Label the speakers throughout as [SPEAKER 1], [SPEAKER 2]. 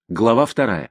[SPEAKER 1] Глава 2.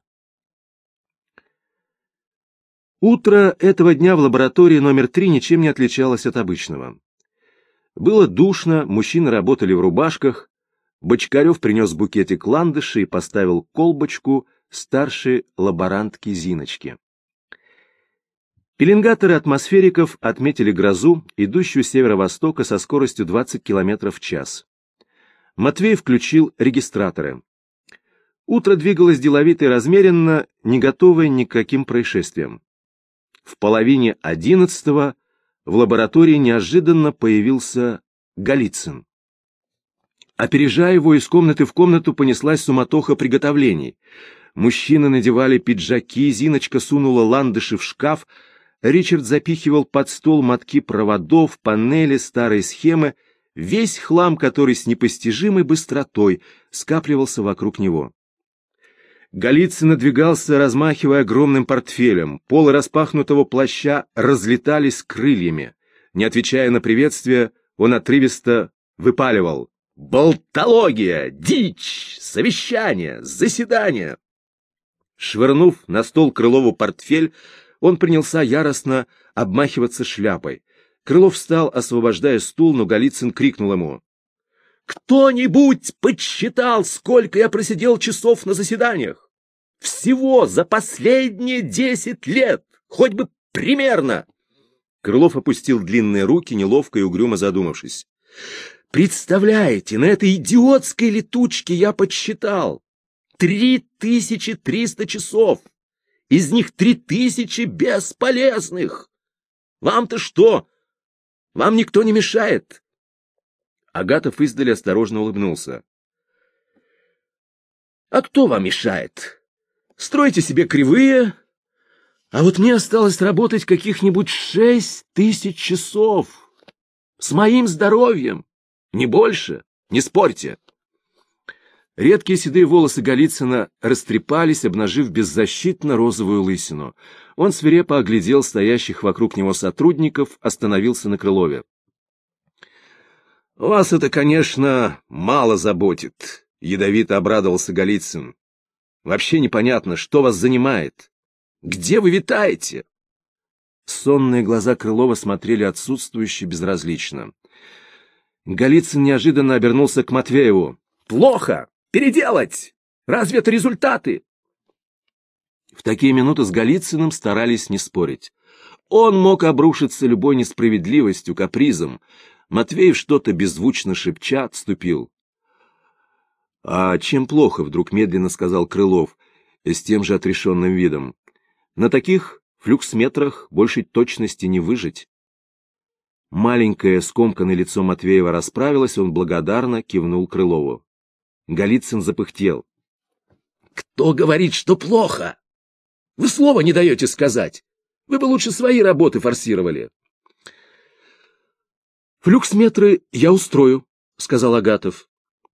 [SPEAKER 1] Утро этого дня в лаборатории номер 3 ничем не отличалось от обычного. Было душно, мужчины работали в рубашках, Бочкарев принес букетик ландышей и поставил колбочку старшей лаборантки Зиночки. Пеленгаторы атмосфериков отметили грозу, идущую с северо-востока со скоростью 20 км в час. Матвей включил регистраторы. Утро двигалось деловито и размеренно, не готовое ни к каким происшествиям. В половине 11-го в лаборатории неожиданно появился Голицын. Опережая его, из комнаты в комнату понеслась суматоха приготовлений. Мужчины надевали пиджаки, Зиночка сунула ландыши в шкаф, Ричард запихивал под стол мотки проводов, панели, старые схемы, весь хлам, который с непостижимой быстротой скапливался вокруг него. Голицын надвигался, размахивая огромным портфелем. Полы распахнутого плаща разлетались крыльями. Не отвечая на приветствие, он отрывисто выпаливал: «Болтология! Дичь! Совещание! Заседание!» Швырнув на стол Крылову портфель, он принялся яростно обмахиваться шляпой. Крылов встал, освобождая стул, но Голицын крикнул ему: «Кто-нибудь подсчитал, сколько я просидел часов на заседаниях? Всего за последние 10 лет! Хоть бы примерно!» Крылов опустил длинные руки, неловко и угрюмо задумавшись. «Представляете, на этой идиотской летучке я подсчитал 3300 часов! Из них 3000 бесполезных! Вам-то что? Вам никто не мешает?» Агатов издали осторожно улыбнулся. «А кто вам мешает? Стройте себе кривые, а вот мне осталось работать каких-нибудь 6000 часов. С моим здоровьем, не больше, не спорьте». Редкие седые волосы Голицына растрепались, обнажив беззащитно розовую лысину. Он свирепо оглядел стоящих вокруг него сотрудников, остановился на Крылове. «Вас это, конечно, мало заботит», — ядовито обрадовался Голицын. «Вообще непонятно, что вас занимает. Где вы витаете?» Сонные глаза Крылова смотрели отсутствующе безразлично. Голицын неожиданно обернулся к Матвееву. «Плохо! Переделать! Разве это результаты?» В такие минуты с Голицыным старались не спорить. Он мог обрушиться любой несправедливостью, капризом. Матвеев что-то беззвучно шепча отступил. «А чем плохо?» — вдруг медленно сказал Крылов, с тем же отрешенным видом. «На таких флюксметрах большей точности не выжить». Маленькое скомканное лицо Матвеева расправилось, он благодарно кивнул Крылову. Голицын запыхтел. «Кто говорит, что плохо? Вы слова не даете сказать. Вы бы лучше свои работы форсировали». «Флюксметры я устрою», — сказал Агатов.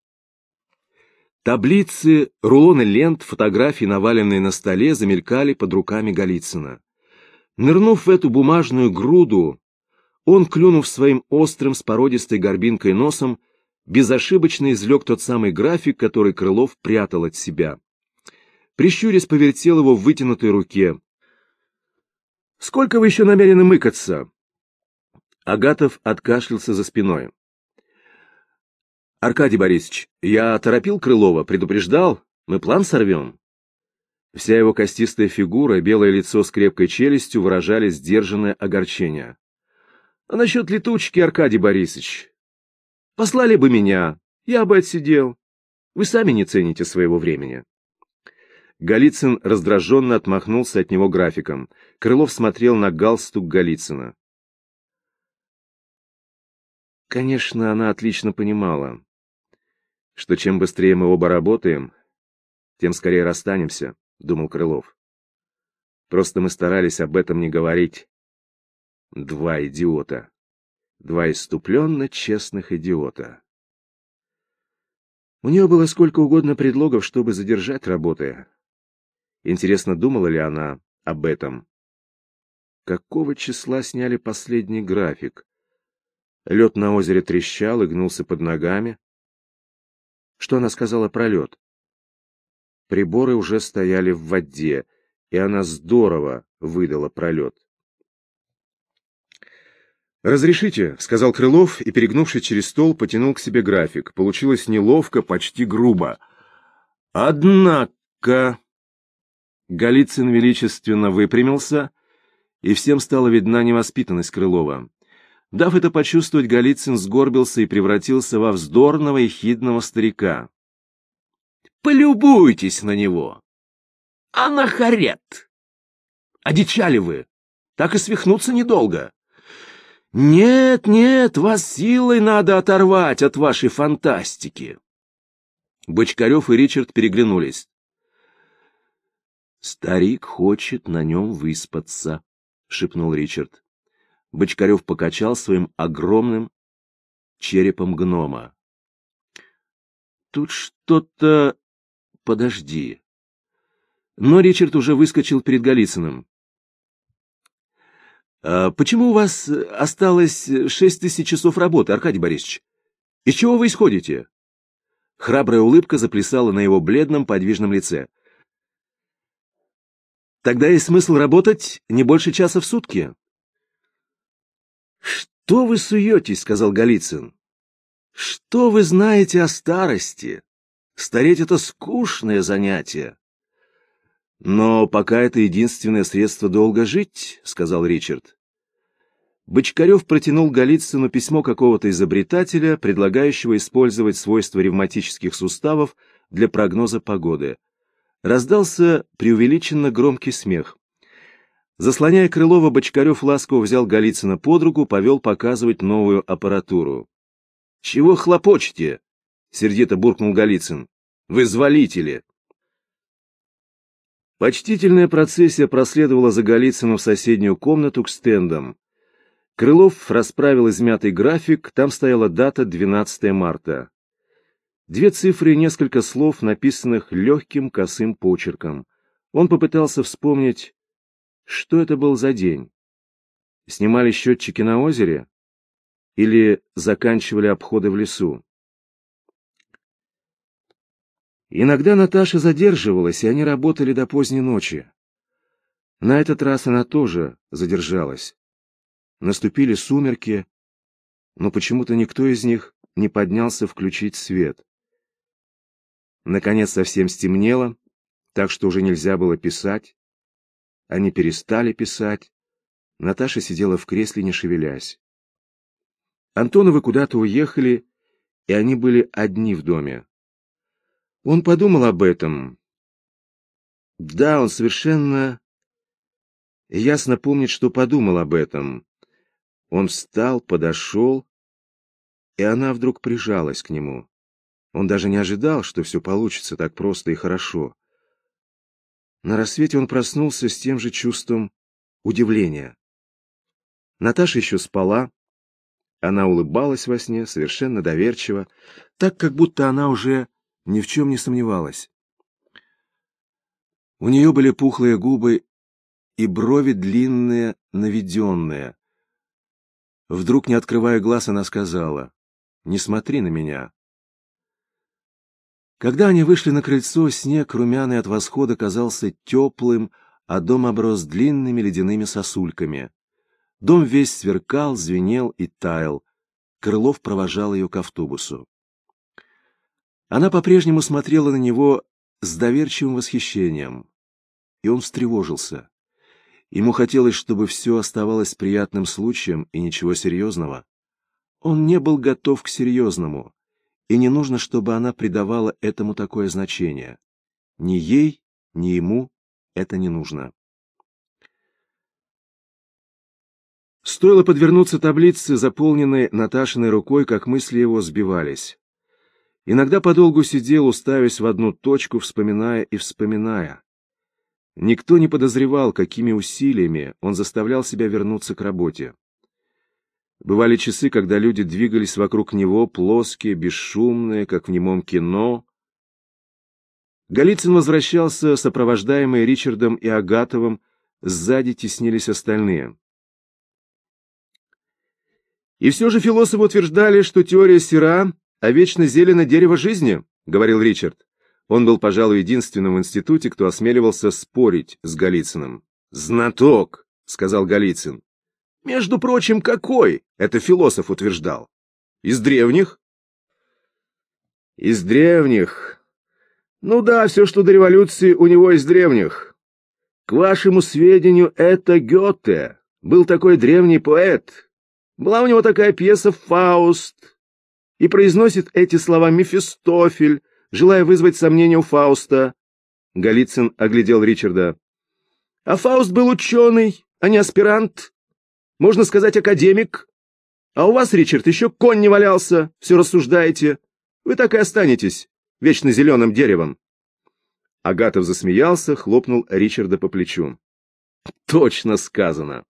[SPEAKER 1] Таблицы, рулоны лент, фотографии, наваленные на столе, замелькали под руками Голицына. Нырнув в эту бумажную груду, он, клюнув своим острым с породистой горбинкой носом, безошибочно извлек тот самый график, который Крылов прятал от себя. Прищурясь, повертел его в вытянутой руке. «Сколько вы еще намерены мыкаться?» Агатов откашлялся за спиной. «Аркадий Борисович, я торопил Крылова, предупреждал, мы план сорвем». Вся его костистая фигура, белое лицо с крепкой челюстью выражали сдержанное огорчение. «А насчет летучки, Аркадий Борисович, послали бы меня, я бы отсидел. Вы сами не цените своего времени». Голицын раздраженно отмахнулся от него графиком. Крылов смотрел на галстук Голицына. Конечно, она отлично понимала, что чем быстрее мы оба работаем, тем скорее расстанемся, думал Крылов. Просто мы старались об этом не говорить. Два идиота. Два исступленно честных идиота. У нее было сколько угодно предлогов, чтобы задержать работы. Интересно, думала ли она об этом? Какого числа сняли последний график? Лед на озере трещал и гнулся под ногами. Что она сказала про лед? Приборы уже стояли в воде, и она здорово выдала пролет. «Разрешите», — сказал Крылов и, перегнувшись через стол, потянул к себе график. Получилось неловко, почти грубо. «Однако...» Голицын величественно выпрямился, и всем стала видна невоспитанность Крылова. Дав это почувствовать, Голицын сгорбился и превратился во вздорного и хидного старика. «Полюбуйтесь на него! Анахарет! Одичали вы! Так и свихнуться недолго! Нет, нет, вас силой надо оторвать от вашей фантастики!» Бочкарев и Ричард переглянулись. «Старик хочет на нем выспаться», — шепнул Ричард. Бочкарев покачал своим огромным черепом гнома. «Тут что-то... Подожди». Но Ричард уже выскочил перед Голицыным. «Почему у вас осталось 6000 часов работы, Аркадий Борисович? Из чего вы исходите?» Храбрая улыбка заплясала на его бледном, подвижном лице. «Тогда есть смысл работать не больше часа в сутки». «Что вы суетесь?» — сказал Голицын. «Что вы знаете о старости? Стареть — это скучное занятие». «Но пока это единственное средство долго жить», — сказал Ричард. Бочкарев протянул Голицыну письмо какого-то изобретателя, предлагающего использовать свойства ревматических суставов для прогноза погоды. Раздался преувеличенно громкий смех. Заслоняя Крылова, Бочкарев ласково взял Голицына под руку, повел показывать новую аппаратуру. «Чего хлопочете?» — сердито буркнул Голицын. «Вызволители!» Почтительная процессия проследовала за Голицыным в соседнюю комнату к стендам. Крылов расправил измятый график, там стояла дата 12 марта. 2 цифры и несколько слов, написанных легким косым почерком. Он попытался вспомнить, что это был за день. Снимали счетчики на озере? Или заканчивали обходы в лесу? Иногда Наташа задерживалась, и они работали до поздней ночи. На этот раз она тоже задержалась. Наступили сумерки, но почему-то никто из них не поднялся включить свет. Наконец совсем стемнело, так что уже нельзя было писать. Они перестали писать. Наташа сидела в кресле, не шевелясь. Антоновы куда-то уехали, и они были одни в доме. Он подумал об этом. Да, он совершенно ясно помнит, что подумал об этом. Он встал, подошел, и она вдруг прижалась к нему. Он даже не ожидал, что все получится так просто и хорошо. На рассвете он проснулся с тем же чувством удивления. Наташа еще спала. Она улыбалась во сне, совершенно доверчиво, так, как будто она уже ни в чем не сомневалась. У нее были пухлые губы и брови длинные, наведенные. Вдруг, не открывая глаз, она сказала: «Не смотри на меня». Когда они вышли на крыльцо, снег, румяный от восхода, казался теплым, а дом оброс длинными ледяными сосульками. Дом весь сверкал, звенел и таял. Крылов провожал ее к автобусу. Она по-прежнему смотрела на него с доверчивым восхищением, и он встревожился. Ему хотелось, чтобы все оставалось приятным случаем и ничего серьезного. Он не был готов к серьезному, и не нужно, чтобы она придавала этому такое значение. Ни ей, ни ему это не нужно. Стоило подвернуться таблице, заполненной Наташиной рукой, как мысли его сбивались. Иногда подолгу сидел, уставясь в одну точку, вспоминая и вспоминая. Никто не подозревал, какими усилиями он заставлял себя вернуться к работе. Бывали часы, когда люди двигались вокруг него, плоские, бесшумные, как в немом кино. Голицын возвращался, сопровождаемый Ричардом и Агатовым, сзади теснились остальные. «И все же философы утверждали, что теория сера, а вечно зелено дерево жизни», — говорил Ричард. Он был, пожалуй, единственным в институте, кто осмеливался спорить с Голицыным. «Знаток», — сказал Голицын. «Между прочим, какой?» — это философ утверждал. «Из древних?» «Из древних. Ну да, все, что до революции, у него из древних. К вашему сведению, это Гёте. Был такой древний поэт. Была у него такая пьеса «Фауст». И произносит эти слова Мефистофель, желая вызвать сомнения у Фауста. Голицын оглядел Ричарда. А Фауст был ученый, а не аспирант. Можно сказать, академик. А у вас, Ричард, еще конь не валялся, все рассуждаете. Вы так и останетесь вечно зеленым деревом. Агатов засмеялся, хлопнул Ричарда по плечу. Точно сказано.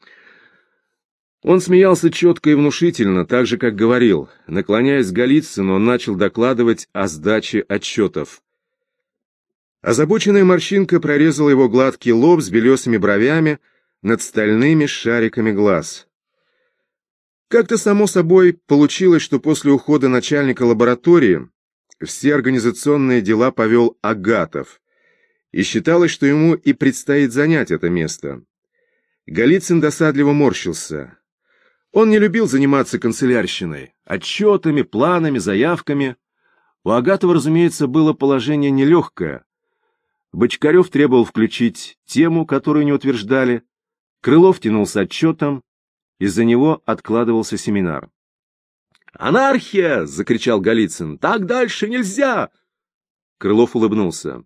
[SPEAKER 1] Он смеялся четко и внушительно, так же, как говорил. Наклоняясь к Голицыну, он начал докладывать о сдаче отчетов. Озабоченная морщинка прорезала его гладкий лоб с белесыми бровями над стальными шариками глаз. Как-то само собой получилось, что после ухода начальника лаборатории все организационные дела повел Агатов, и считалось, что ему и предстоит занять это место. Голицын досадливо морщился. Он не любил заниматься канцелярщиной, отчетами, планами, заявками. У Агатова, разумеется, было положение нелегкое. Бочкарев требовал включить тему, которую не утверждали. Крылов тянулся отчетом. Из-за него откладывался семинар. «Анархия!» — закричал Голицын. «Так дальше нельзя!» Крылов улыбнулся.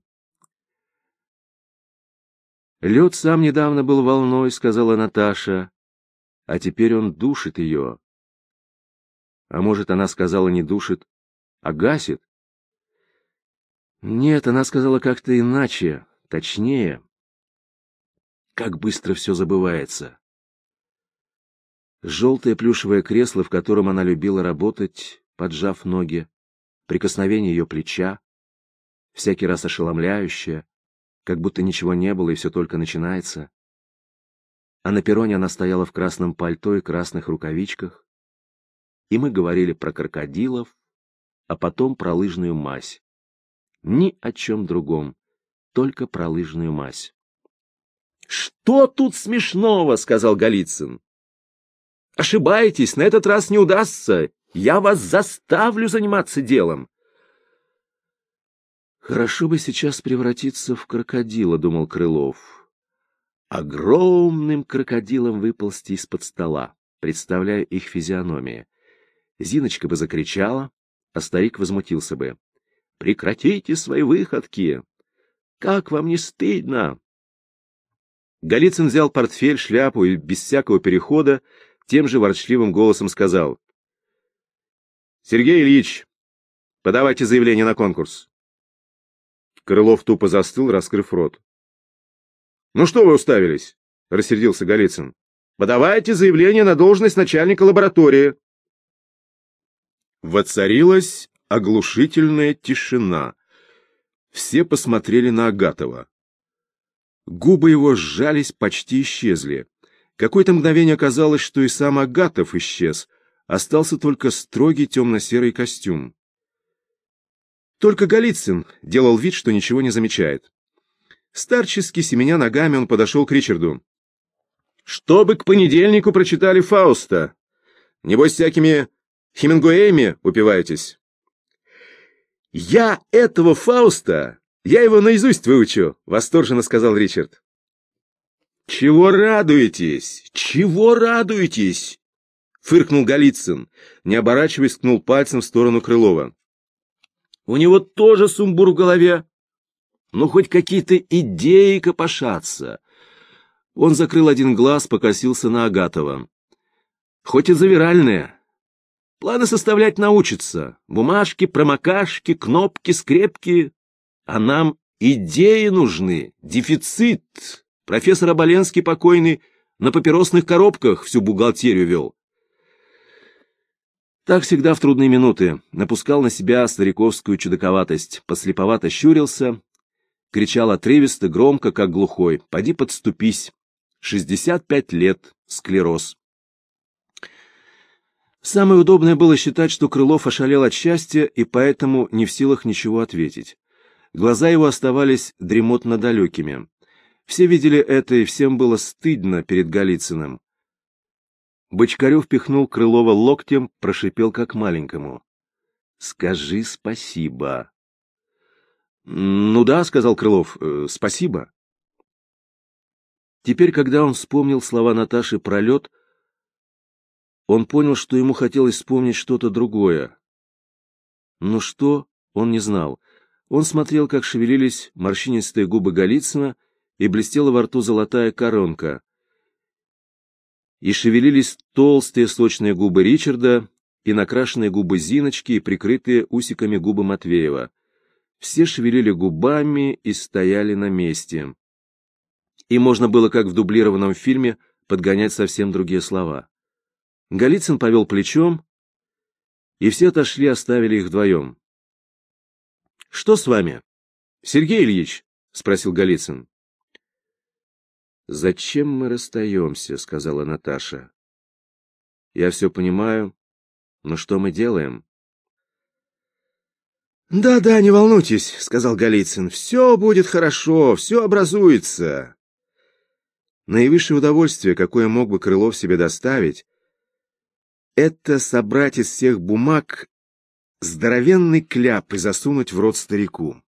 [SPEAKER 1] «Лед сам недавно был волной», — сказала Наташа. «А теперь он душит ее». А может, она сказала не душит, а гасит? Нет, она сказала как-то иначе, точнее. Как быстро все забывается. Желтое плюшевое кресло, в котором она любила работать, поджав ноги, прикосновение ее плеча, всякий раз ошеломляющее, как будто ничего не было и все только начинается. А на перроне она стояла в красном пальто и красных рукавичках, и мы говорили про крокодилов, а потом про лыжную мазь. Ни о чем другом, только про лыжную мазь. «Что тут смешного?» — сказал Голицын. «Ошибаетесь, на этот раз не удастся. Я вас заставлю заниматься делом». «Хорошо бы сейчас превратиться в крокодила», — думал Крылов. Огромным крокодилом выползти из-под стола, представляя их физиономии. Зиночка бы закричала, а старик возмутился бы. «Прекратите свои выходки! Как вам не стыдно?» Голицын взял портфель, шляпу и без всякого перехода тем же ворчливым голосом сказал: «Сергей Ильич, подавайте заявление на конкурс». Крылов тупо застыл, раскрыв рот. «Ну что вы уставились?» — рассердился Голицын. «Подавайте заявление на должность начальника лаборатории». Воцарилась оглушительная тишина. Все посмотрели на Агатова. Губы его сжались, почти исчезли. Какое-то мгновение казалось, что и сам Агатов исчез. Остался только строгий темно-серый костюм. Только Голицын делал вид, что ничего не замечает. Старчески семеня ногами, он подошел к Ричарду. «Чтобы к понедельнику прочитали Фауста. Небось, всякими Хемингуэями упиваетесь». «Я этого Фауста, я его наизусть выучу», — восторженно сказал Ричард. «Чего радуетесь? Чего радуетесь?» — фыркнул Голицын, не оборачиваясь, ткнул пальцем в сторону Крылова. «У него тоже сумбур в голове. Ну, хоть какие-то идеи копошатся». Он закрыл один глаз, покосился на Агатова. «Хоть и завиральные. Планы составлять научатся. Бумажки, промокашки, кнопки, скрепки. А нам идеи нужны. Дефицит. Профессор Оболенский покойный на папиросных коробках всю бухгалтерию вел». Так всегда в трудные минуты. Напускал на себя стариковскую чудаковатость. Подслеповато щурился. Кричал отрывисто, громко, как глухой. «Поди подступись. 65 лет. Склероз». Самое удобное было считать, что Крылов ошалел от счастья и поэтому не в силах ничего ответить. Глаза его оставались дремотно далекими. Все видели это, и всем было стыдно перед Голицыным. Бочкарев пихнул Крылова локтем, прошипел как маленькому: «Скажи спасибо». «Ну да», — сказал Крылов, — «спасибо». Теперь, когда он вспомнил слова Наташи про лед, он понял, что ему хотелось вспомнить что-то другое. Но что, он не знал. Он смотрел, как шевелились морщинистые губы Голицына, и блестела во рту золотая коронка. И шевелились толстые сочные губы Ричарда, и накрашенные губы Зиночки, и прикрытые усиками губы Матвеева. Все шевелили губами и стояли на месте. И можно было, как в дублированном фильме, подгонять совсем другие слова. Голицын повел плечом, и все отошли, оставили их вдвоем. «Что с вами, Сергей Ильич?» — спросил Голицын. «Зачем мы расстаемся?» — сказала Наташа. «Я все понимаю, но что мы делаем?»
[SPEAKER 2] «Да-да, не волнуйтесь», — сказал Голицын. «Все будет хорошо, все образуется». Наивысшее удовольствие, какое мог бы Крылов себе доставить, это собрать из всех бумаг здоровенный кляп и засунуть в рот старику.